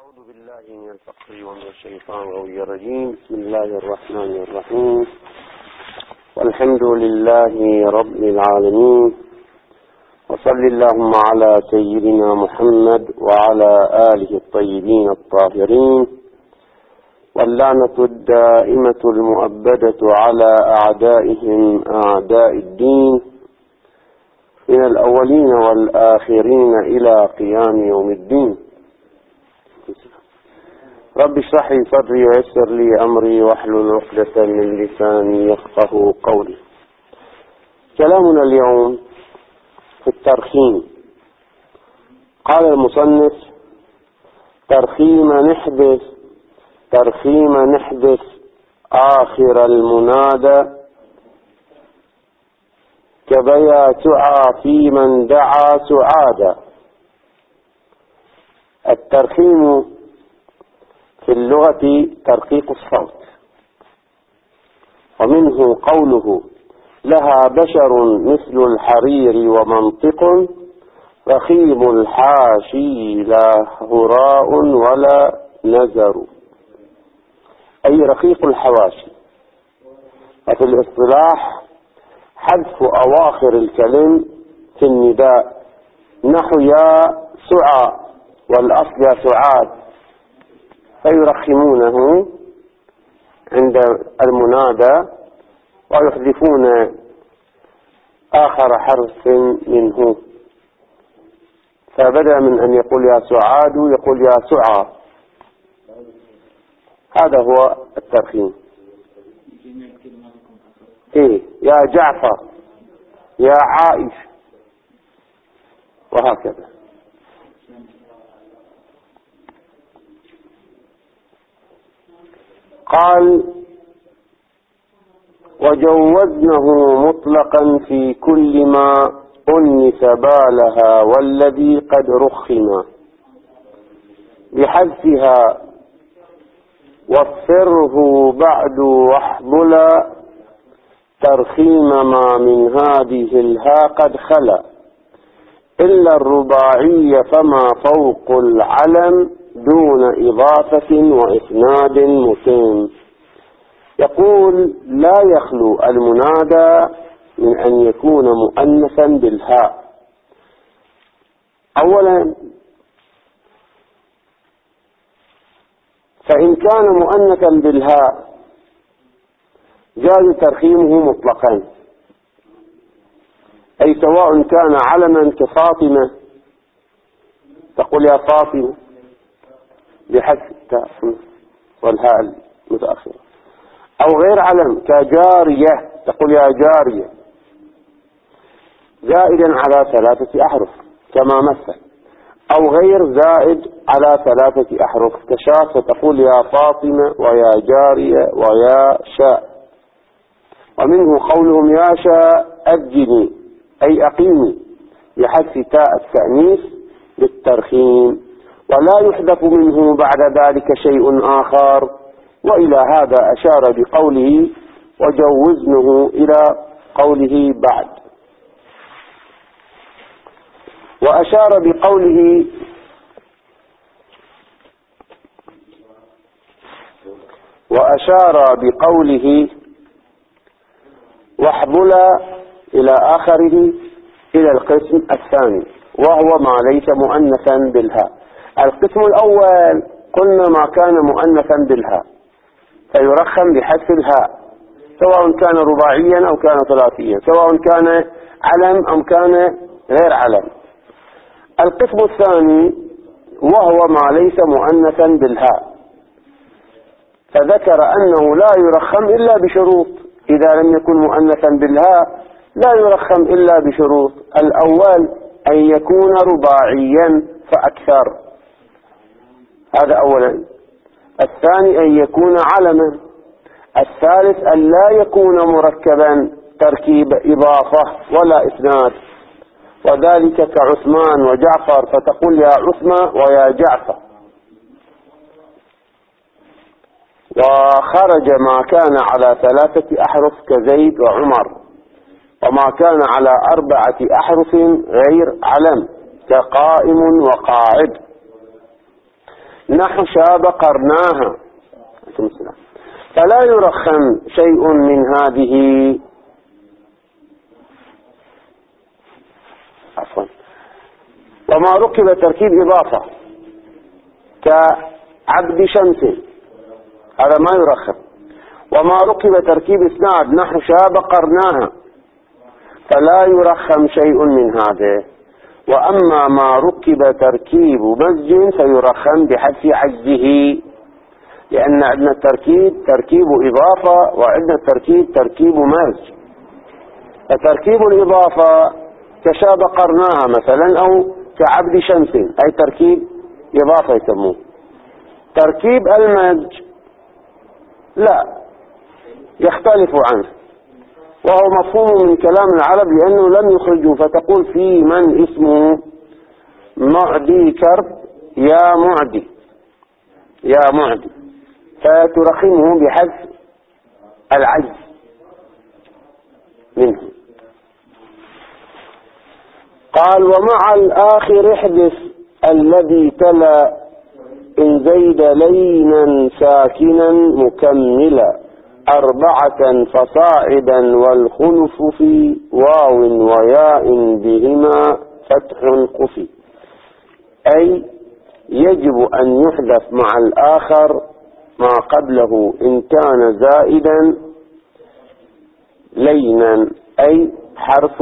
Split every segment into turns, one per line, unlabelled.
أعوذ بالله من الفقر ومن الشيطان الرجيم. بسم الله الرحمن الرحيم، والحمد لله رب العالمين، وصل اللهم على سيدنا محمد وعلى آله الطيبين الطاهرين، واللعنة الدائمة المؤبدة على أعدائهم أعداء الدين من الأولين والآخرين إلى قيام يوم الدين. رب اشرح لي صدري ويسر لي أمري واحلل عقدة من لساني يفقه قولي. كلامنا اليوم في الترخيم. قال المصنف: ترخيم نحدث آخر المنادى كبيا سعى في من دعا سعادا. الترخيم في اللغة ترقيق الصوت، ومنه قوله: لها بشر مثل الحرير ومنطق رخيم الحاشي لا هراء ولا نزر، أي رقيق الحواشي. وفي الاصطلاح حذف أواخر الكلم في النداء، نحو يا سعى، والأصل يا سعاد، فيرخمونه عند المنادى ويحذفون آخر حرف منه، فبدأ من أن يقول يا سعاد يقول يا سعى. هذا هو الترخيم. يا جعفر، يا عائش، وهكذا. قال: وجوزنه مطلقا في كل ما أنس بالها والذي قد رخم، بحذفها واصفره بعد واحبلا، ترخيم ما من هذه الها قد خلا، إلا الرباعي فما فوق العلم دون إضافة وإسناد متم. يقول: لا يخلو المنادى من أن يكون مؤنثا بالهاء. أولا، فإن كان مؤنثا بالهاء جاز ترخيمه مطلقا، أي سواء كان علما كفاطمة، تقول يا فاطمة بحذف التاء والهاء المتأخرة، أو غير علم كجارية، تقول يا جارية، زائدا على 3 أحرف كما مثل، أو غير زائد على 3 أحرف كشاة، فتقول يا فاطمة ويا جارية ويا شاء. ومنه قولهم يا شاء أجني، أي أقيمي، بحذف تاء التأنيث للترخيم، ولا يحذف منه بعد ذلك شيء آخر. وإلى هذا أشار بقوله وجوزنه إلى قوله بعد، وأشار بقوله واحبلا إلى آخره إلى القسم الثاني، وهو ما ليس مؤنثا بالهاء. القسم الأول قلنا ما كان مؤنثا بالهاء فيرخم بحذف الهاء، سواء كان رباعيا أو كان ثلاثيا، سواء كان علم أم كان غير علم. القسم الثاني وهو ما ليس مؤنثا بالهاء، فذكر أنه لا يرخم إلا بشروط. إذا لم يكن مؤنثا بالهاء لا يرخم إلا بشروط: الأول أن يكون رباعيا فأكثر، هذا أولا. الثاني أن يكون علما. الثالث أن لا يكون مركبا تركيب إضافة ولا إسناد، وذلك كعثمان وجعفر، فتقول يا عثمان ويا جعفر. وخرج ما كان على 3 أحرف كزيد وعمر، وما كان على 4 أحرف غير علم كقائم وقاعد. نحو شاب قرناها، فلا يرخم شيء من هذه. عفوا. وما ركب تركيب إضافة كعبد شمس هذا ما يرخم. وما ركب تركيب إسناد نحو شاب قرناها فلا يرخم شيء من هذا. وأما ما ركب تركيب مزج فيرخم بحذف عجزه، لأن عندنا التركيب تركيب إضافة وعندنا التركيب تركيب مزج. فتركيب الإضافة كشاب قرناها مثلا أو كعبد شمس أي تركيب إضافة يسموه. تركيب المزج لا يختلف عنه، وهو مفهوم من كلام العرب لأنه لم يخرجه، فتقول في من اسمه معدي كرب يا معدي يا معدي، فترخمه بحذف العجز منه. قال ومع الآخر احدث الذي تلا إن زيد لينا ساكنا مكملا 4 فصاعدا والخلف في واو وياء بهما فتح قفي. أي يجب أن يحذف مع الآخر ما قبله إن كان زائدا لينا أي حرف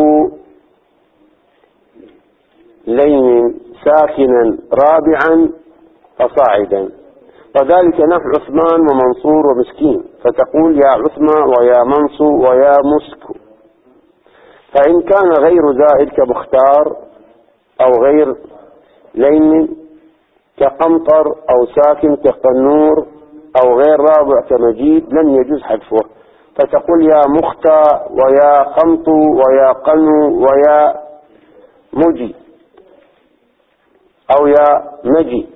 لين ساكنا رابعا فصاعدا، وذلك نحو عثمان ومنصور ومسكين، فتقول يا عثمان ويا منصور ويا مسك. فإن كان غير زائد كمختار أو غير لين كقمطر أو ساكن كقنور أو غير رابع كمجيد لم يجوز حذفه، فتقول يا مختى ويا قمط ويا قنو ويا مجي أو يا مجي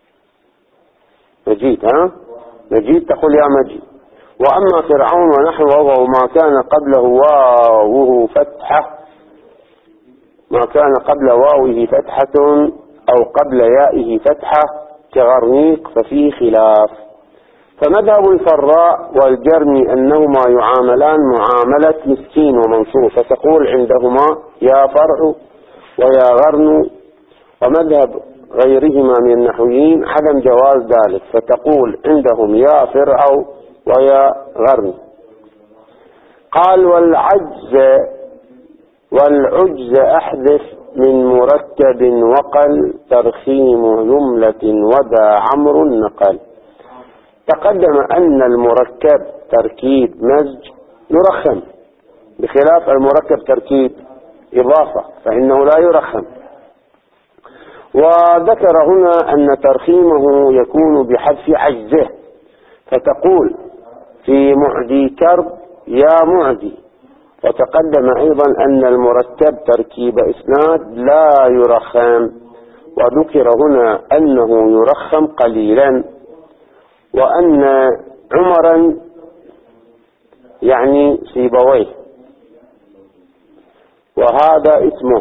مجيد مجيد تقول يا مجيد. وأما فرعون ونحوه وما كان قبله واوه فتحة ما كان قبل واوه فتحة أو قبل يائه فتحة كغرنيق ففيه خلاف. فمذهب الفراء والجرمي أنهما يعاملان معاملة مسكين ومنصور، فتقول عندهما يا فرع ويا غرن. ومذهب غيرهما من النحويين عدم جواز ذلك، فتقول عندهم يا فرع ويا غرن. قال والعجز أحذف من مركب وقل ترخيم جملة ودا عمرو نقل. تقدم أن المركب تركيب مزج يرخم، بخلاف المركب تركيب إضافة فإنه لا يرخم. وذكر هنا أن ترخيمه يكون بحذف عجزه، فتقول في معدي كرب يا معدي. وتقدم أيضا أن المركب تركيب إسناد لا يرخم، وذكر هنا أنه يرخم قليلا، وأن عمرا يعني سيبويه وهذا اسمه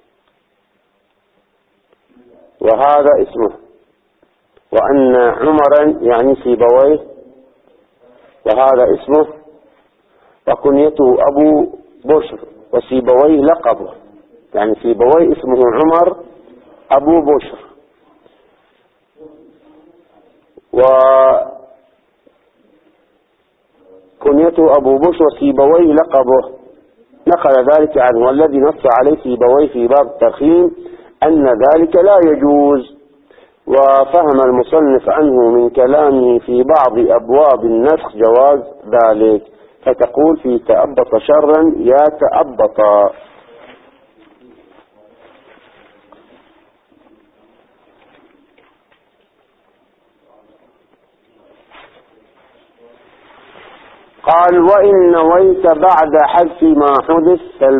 وأن عمرا يعني سيبويه وهذا اسمه، وكنيته أبو بشر وسيبويه لقبه، يعني سيبويه اسمه عمر أبو بشر وكنيته أبو بشر وسيبويه لقبه. نقل ذلك عنه، والذي نص عليه سيبويه في باب الترخيم أن ذلك لا يجوز. وفهم المصنف عنه من كلامه في بعض أبواب النسخ جواز ذلك، فتقول في تأبط شرا يا تأبط. قال وإن نويت بعد حذف ما حدث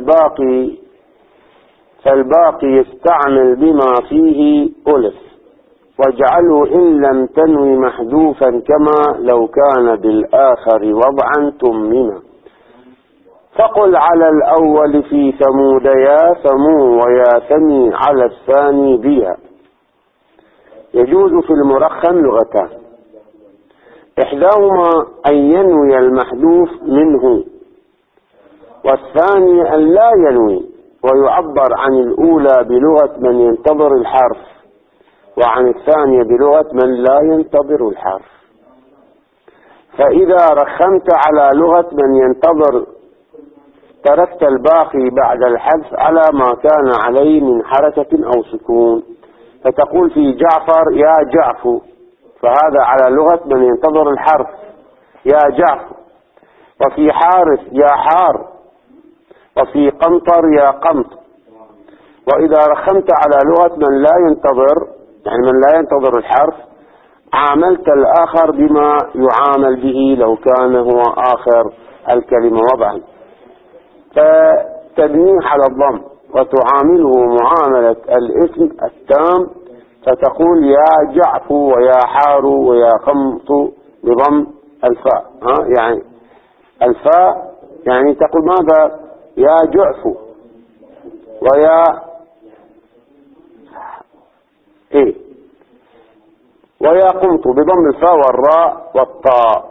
فالباقي يستعمل بما فيه ألف، واجعله إن لم تنوي محذوفا كما لو كان بالآخر وضعا تمما. فقل على الأول في ثمود يا ثمو ويا ثمي على الثاني بها. يجوز في المرخم لغتان: إحداهما أن ينوي المحذوف منه، والثانية أن لا ينوي ويعبر عن الأولى بلغة من ينتظر الحرف، وعن الثانية بلغة من لا ينتظر الحرف. فإذا رخمت على لغة من ينتظر تركت الباقي بعد الحذف على ما كان عليه من حركة أو سكون، فتقول في جعفر يا جعفو، فهذا على لغة من ينتظر الحرف يا جعفو. وفي حارث يا حار، وفي قمطر يا قمط. وإذا رخمت على لغة من لا ينتظر، يعني من لا ينتظر الحرف، عاملت الآخر بما يعامل به لو كان هو آخر الكلمة وضعا، فتبنيه على الضم وتعامله معاملة الاسم التام، فتقول يا جعفو ويا حار ويا قمط بضم الفاء. يعني الفاء يعني تقول ماذا؟ يا جعفو ويا ويا قمط بضم الفاء والراء والطاء.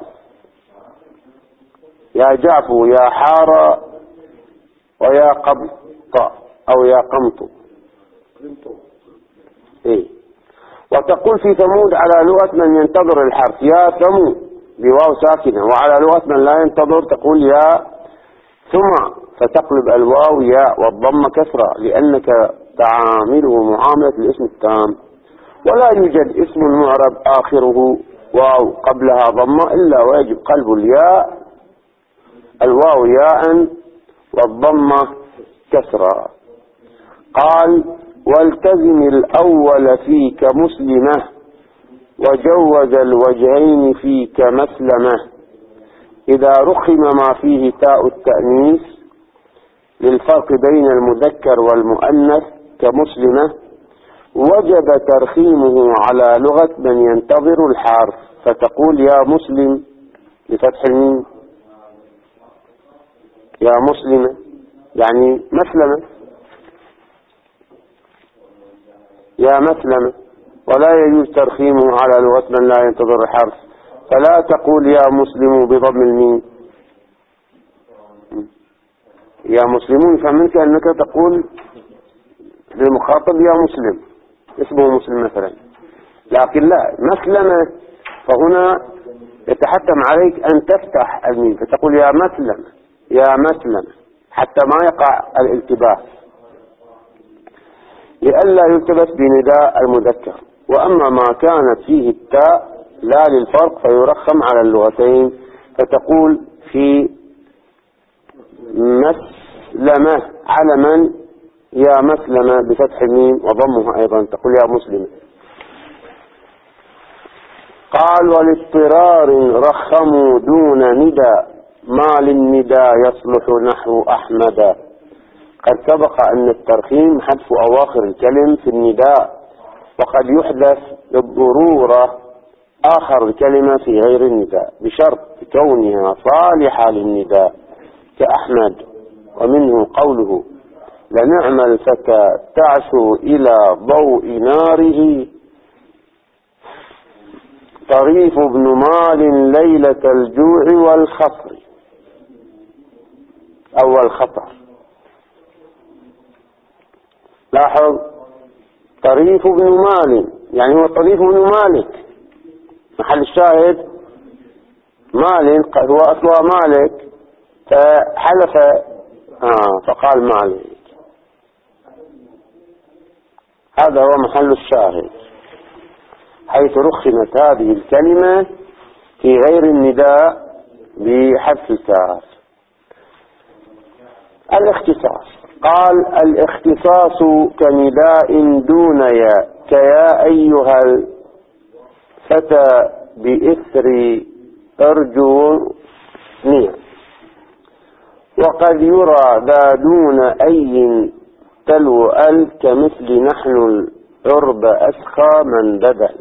يا جعفو يا حار ويا قمط أو يا قمط. وتقول في ثمود على لغة من ينتظر الحرف يا ثمود بواو ساكنة، وعلى لغة من لا ينتظر تقول يا ثم، فتقلب الواو ياء والضم كسرة، لأنك تعامله معاملة الاسم التام. ولا يوجد اسم معرب آخره واو قبلها ضمة إلا ويجب قلب الياء الواو ياء والضمة كسرة. قال والتزم الأول فيك مسلمة، وجوز الوجهين فيك مسلمة. إذا رخم ما فيه تاء التأنيث للفرق بين المذكر والمؤنث كمسلمة، وجب ترخيمه على لغة من ينتظر الحرف، فتقول يا مسلم بفتح الميم، يا مسلمة يعني مسلمة، يا مسلمة. ولا يجوز ترخيمه على لغة من لا ينتظر الحرف، فلا تقول يا مسلم بضم الميم. يا مسلمون فمنك أنك تقول للمخاطب يا مسلم، اسمه مسلم مثلا، لكن لا مسلمة، فهنا يتحتم عليك أن تفتح الميم فتقول يا مسلمة يا مسلمة حتى ما يقع الالتباس، لئلا يلتبس بنداء المذكر. وأما ما كانت فيه التاء لا للفرق فيرخم على اللغتين، فتقول في مسلمة علما يا مسلمة بفتح الميم وضمها أيضا، تقول يا مسلمة. قال والاضطرار رخموا دون ندى، ما للندى يصلح نحو أحمد. قد سبق أن الترخيم حذف أواخر الكلم في النداء، وقد يحدث بالضرورة آخر الكلمة في غير النداء بشرط كونها صالحة للنداء كأحمد. ومنه قوله لنعم الفتى تعشو إلى ضوء ناره، طريف ابن مال ليلة الجوع والخطر أو الخطر. لاحظ طريف ابن مال يعني هو طريف ابن مالك، محل الشاهد مال هو أصلها مالك، فحلف فقال مالك، هذا هو محل الشاهد، حيث رخمت هذه الكلمة في غير النداء بحذف الكاف. الاختصاص. قال الاختصاص كنداء دون يا، كيا أيها الفتى بإثر أرجو نية. وقد يرى ذا دون أي تلو كمثل نحن العرب أسخى من بدل.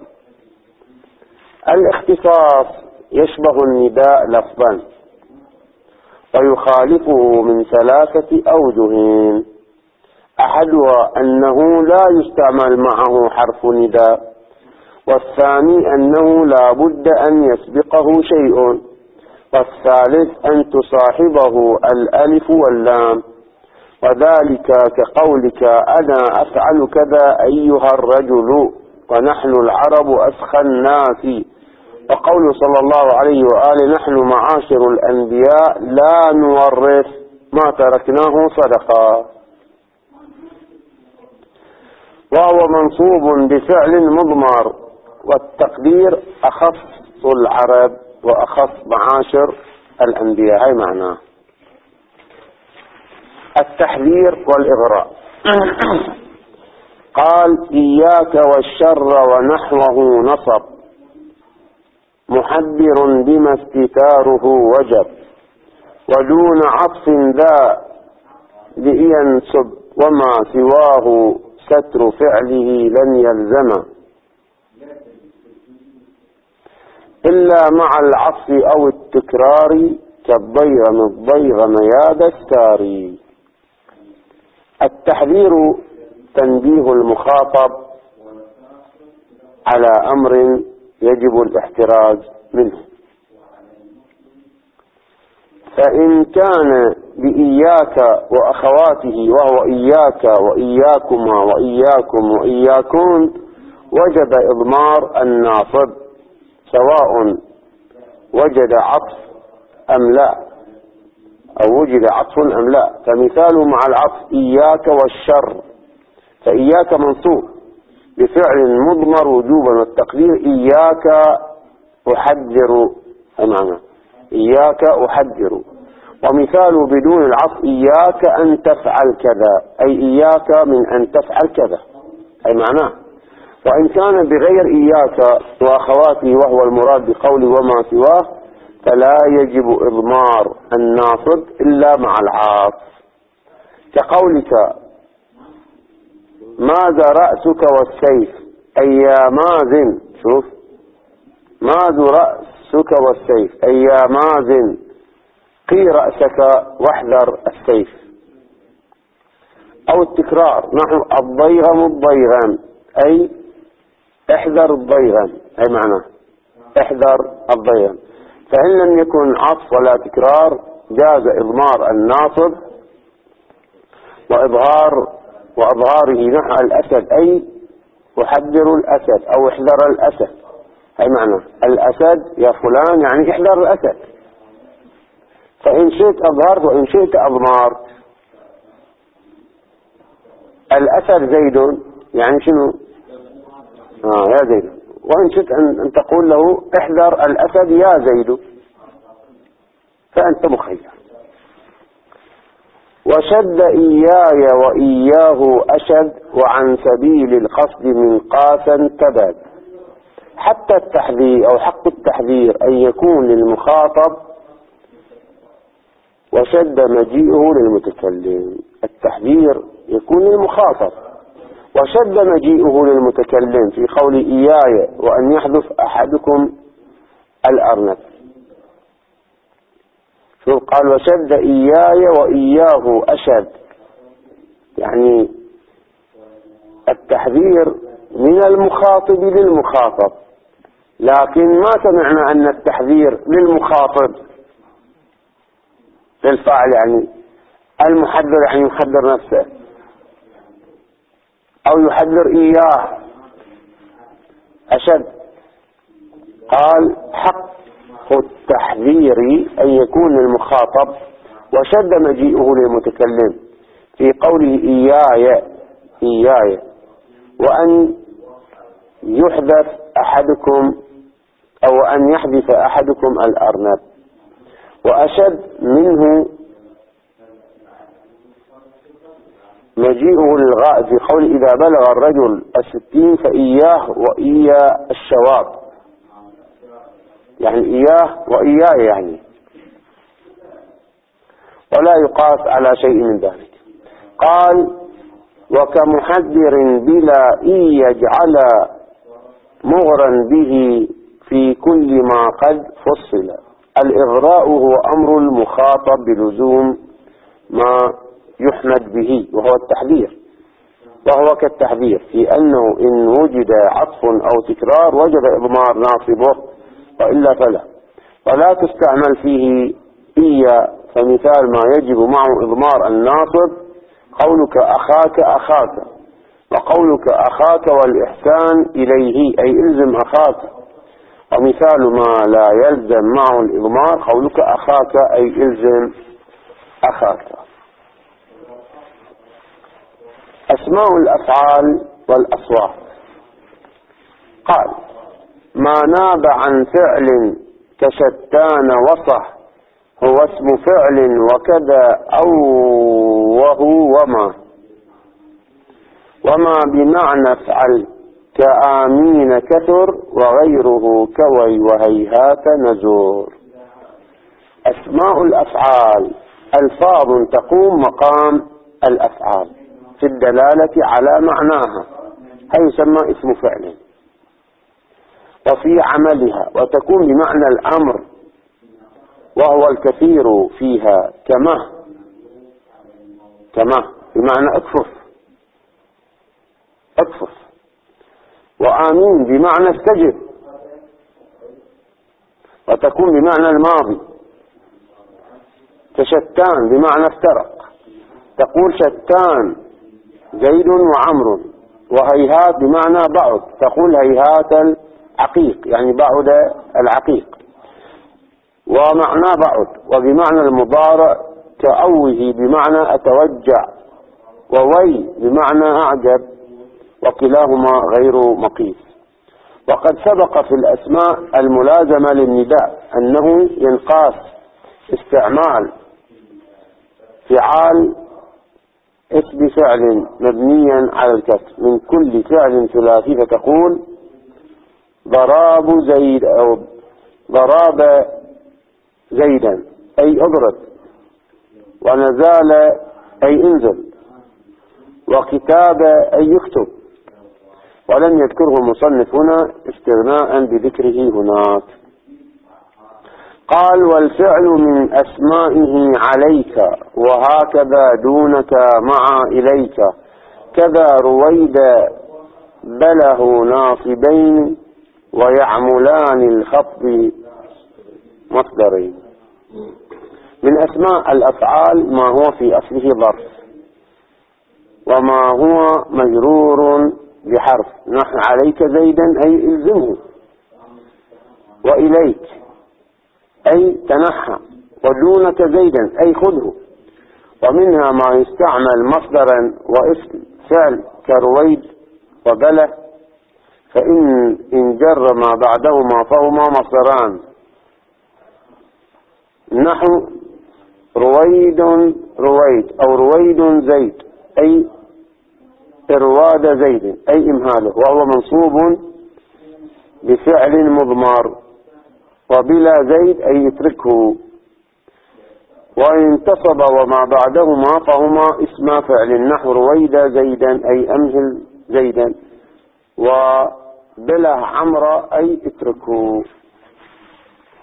الاختصاص يشبه النداء لفظا ويخالفه من 3 أوجه. أحدها أنه لا يستعمل معه حرف نداء، والثاني أنه لا بد أن يسبقه شيء، والثالث أن تصاحبه الألف واللام، وذلك كقولك أنا أفعل كذا أيها الرجل، ونحن العرب أسخى الناس، وقول صلى الله عليه وآله نحن معاشر الأنبياء لا نورث ما تركناه صدقة، وهو منصوب بفعل مضمر، والتقدير أخص العرب وأخص معاشر الأنبياء، هاي معناه. التحذير والإغراء. قال إياك والشر ونحوه نصب، محذر بما استتاره وجب، ودون عطف ذا لينسب، وما سواه ستر فعله لن يلزم، إلا مع العطف أو التكرار، كالضيغم الضيغم يا دستاري. التحذير تنبيه المخاطب على أمر يجب الاحتراز منه، فإن كان بإياك وأخواته وهو إياك وإياكما وإياكم وإياكون وجب إضمار الناصب، سواء وجد عطف أم لا، أو وجد عطف أم لا. فمثاله مع العطف إياك والشر، فإياك منصوب بفعل مضمر وجوبا، والتقدير إياك أحذر، معنى إياك أحذر. ومثاله بدون العطف إياك أن تفعل كذا، أي إياك من أن تفعل كذا، أي معناه. وإن كان بغير إياك وأخواته وهو المراد بقول وما سواه، فلا يجب إضمار الناصب إلا مع العاطف، كقولك ماذا رأسك والسيف، أي يا مازن، شوف ماذا رأسك والسيف، أي يا مازن قي رأسك واحذر السيف. أو التكرار، نحن الضيغم الضيغم، أي احذر الضيغم، أي معناه احذر الضيغم. فإن لم يكن عطف ولا تكرار جاز إضمار الناصب وإظهاره نحو الأسد، أي أحذر الأسد أو احذر الأسد، أي معنى الأسد يا فلان يعني احذر الأسد. فإن شئت أظهرت وإن شئت أضمرت. الأسد زيد يعني شنو؟ يا زيد. وإن شئت أن تقول له احذر الأسد يا زيد، فأنت مخير. وشد إياي وإياه أشد، وعن سبيل القصد من قاسا تباد. حتى التحذير أو حق التحذير أن يكون للمخاطب، وشد مجيئه للمتكلم. التحذير يكون للمخاطب، وشد مجيئه للمتكلم في قول إياي، وأن يحذف أحدكم الأرنب. شوف قال وشد إياي وإياه أشد، يعني التحذير من المخاطب للمخاطب، لكن ما سمعنا أن التحذير للمخاطب للفاعل، يعني المحذر يعني يحذر نفسه أو يحذر إياه أشد. قال حق التحذير أن يكون للمخاطب، وشد مجيئه للمتكلم في قوله إياي إياي، وأن يحذف أحدكم أو أن يحذف أحدكم الأرنب. وأشد منه مجيئه للغائب في قول إذا بلغ الرجل 60 فإياه وإيا الشواب، يعني إياه وإياه يعني، ولا يقاس على شيء من ذلك. قال وكمحذر بلا إي يجعل مغرا به في كل ما قد فصل. الإغراء هو أمر المخاطب بلزوم ما يحمد به وهو التحذير، وهو كالتحذير في أنه إن وجد عطف أو تكرار وجب إضمار ناصبه وإلا فلا، ولا تستعمل فيه إيا. فمثال ما يجب معه إضمار الناصب قولك أخاك أخاك، وقولك أخاك والإحسان إليه أي إلزم أخاك. ومثال ما لا يلزم معه الإضمار قولك أخاك أي إلزم أخاك. أسماء الأفعال والأصوات. قال: ما ناب عن فعل كشتان وصح هو اسم فعل وكذا أو وهو وما بمعنى افعل كآمين كثر وغيره كوي وهيهات نزور. أسماء الأفعال ألفاظ تقوم مقام الأفعال في الدلالة على معناها، هي يسمى اسم فعل، وفي عملها وتكون بمعنى الأمر وهو الكثير فيها كما بمعنى اكفف، وآمين بمعنى استجب، وتكون بمعنى الماضي. كشتان بمعنى افترق، تقول شتان زيد وعمر. وهيهات بمعنى بعد، تقول هيهات العقيق، يعني بعد العقيق. ومعنى بعد وبمعنى المضارع كأوه بمعنى أتوجع، ووي بمعنى أعجب، وكلاهما غير مقيس. وقد سبق في الأسماء الملازمة للنداء أنه ينقاس استعمال فعال اسم فعل مبنيا على الكسر من كل فعل ثلاثي، فتقول ضراب زيد أو ضراب زيدا أي اضرب، ونزال أي انزل، وكتاب أي يكتب. ولم يذكره المصنف هنا استغناء بذكره هناك. قال: والفعل من أسمائه عليك وهكذا دونك مع إليك كذا رويد بله ناصبين ويعملان الخفض مصدرين. من أسماء الأفعال ما هو في أصله ظرف، وما هو مجرور بحرف نحو عليك زيدا أي إلزمه، وإليك أي تنحى، ودونك زيدا أي خذه. ومنها ما يستعمل مصدرا واسم فعل كرويد وبله، فإن جر ما بعدهما فهما مصدران، نحو رويد أو رويد زيد أي إرواد زيد أي إمهاله، وهو منصوب بفعل مضمر. وبلا زيد أي اتركه. وإن انتصب وما بعدهما فهما اسم فعل، نحو رويد زيدا أي أمهل زيدا، وبلا عمر أي اتركه.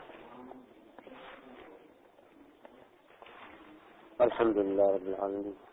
الحمد لله رب العالمين.